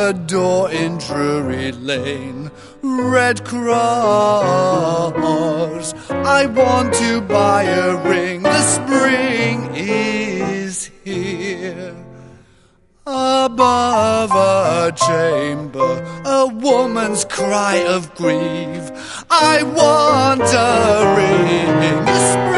a door in Drury Lane. Red Cross, I want to buy a ring. The spring is here. Above a chamber, a woman's cry of grief. I want a ring.